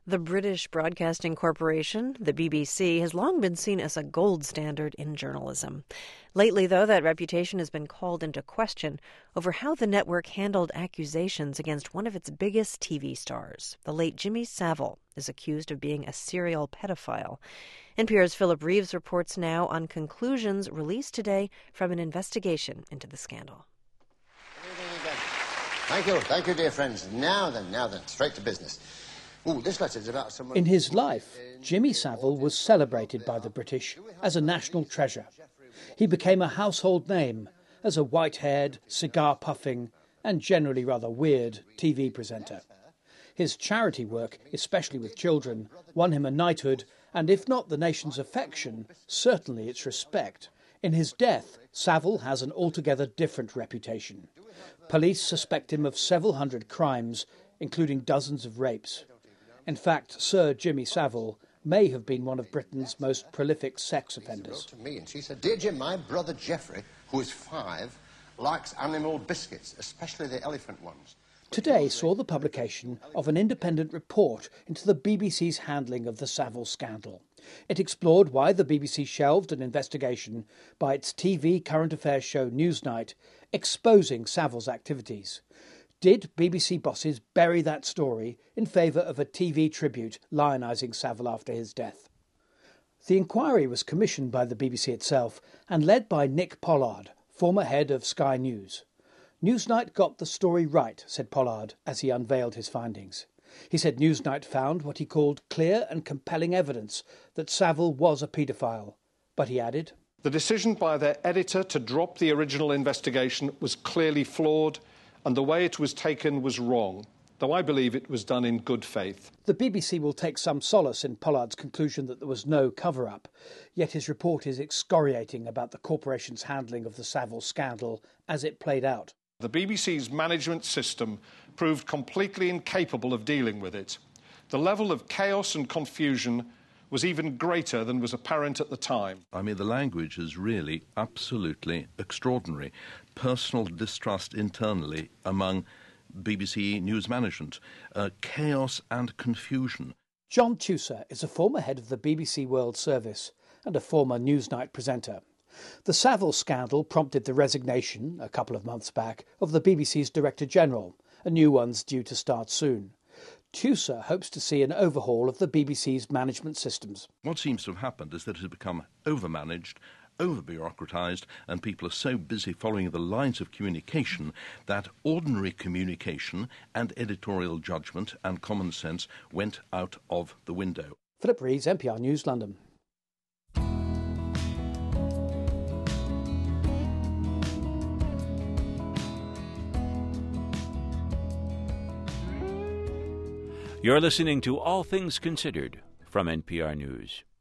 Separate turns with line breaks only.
The British Broadcasting Corporation, the BBC, has long been seen as a gold standard in journalism. Lately, though, that reputation has been called into question over how the network handled accusations against one of its biggest TV stars. The late Jimmy Savile is accused of being a serial pedophile. NPR's Philip Reeves reports now on conclusions released today from an investigation into the scandal.
Thank you, dear friends. Now then, straight to business. Ooh, this letter's about someone...
In his life, Jimmy Savile was celebrated by the British as a national treasure. He became a household name as a white-haired, cigar-puffing and generally rather weird TV presenter. His charity work, especially with children, won him a knighthood and, if not the nation's affection, certainly its respect. In his death, Savile has an altogether different reputation. Police suspect him of several hundred crimes, including dozens of rapes. In fact, Sir Jimmy Savile may have been one of Britain's most prolific sex offenders.
She wrote to me and she said, "Dear Jim, my brother Geoffrey, who is 5, likes animal biscuits, especially the elephant ones."
Today saw the publication of an independent report into the BBC's handling of the Savile scandal. It explored why the BBC shelved an investigation by its TV current affairs show Newsnight, exposing Savile's activities. Did BBC bosses bury that story in favour of a TV tribute lionising Savile after his death? The inquiry was commissioned by the BBC itself and led by Nick Pollard, former head of Sky News. Newsnight got the story right, said Pollard as he unveiled his findings. He said Newsnight found what he called clear and compelling evidence that Savile was a paedophile. But he added,
"The decision by their editor to drop the original investigation was clearly flawed, and the way it was taken was wrong, though I believe it was done in good faith."
The BBC will take some solace in Pollard's conclusion that there was no cover-up, yet his report is excoriating about the corporation's handling of the Savile scandal as it played out.
The BBC's management system proved completely incapable of dealing with it. The level of chaos and confusion was even greater than was apparent at the time.
I mean, the language is really absolutely extraordinary. Personal distrust internally among BBC news management, chaos and confusion.
John Tusa is a former head of the BBC World Service and a former Newsnight presenter. The Savile scandal prompted the resignation, a couple of months back, of the BBC's Director General. A new one's due to start soon. Tusa hopes to see an overhaul of the BBC's management systems.
What seems to have happened is that it has become overmanaged, over-bureaucratised, and people are so busy following the lines of communication that ordinary communication and editorial judgment and common sense went out of the window.
Philip Reeves, NPR News, London.
You're listening to All Things Considered from NPR News.